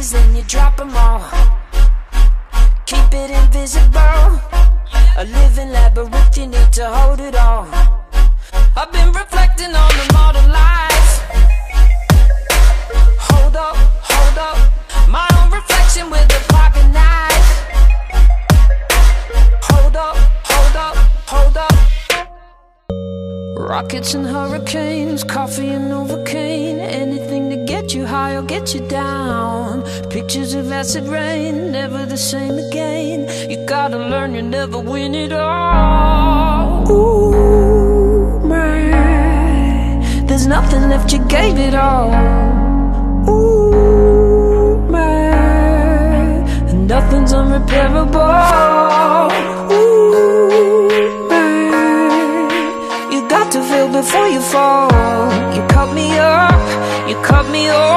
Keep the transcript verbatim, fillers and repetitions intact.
pieces, then you drop them all. Keep it invisible. A living labyrinth, you need to hold it all. I've been reflecting on the modern life. Hold up, hold up. My own reflection with a pocket knife. Hold up, hold up, hold up. Rockets and hurricanes, coffee and Novocaine. Anything to get you high or get you down. Pictures of acid rain, never the same again. You gotta learn you never win it all. Ooh, man, there's nothing left, you gave it all. Ooh, man, and nothing's unrepairable. Ooh, man, you got to feel before you fall. You cut me up, you cut me off.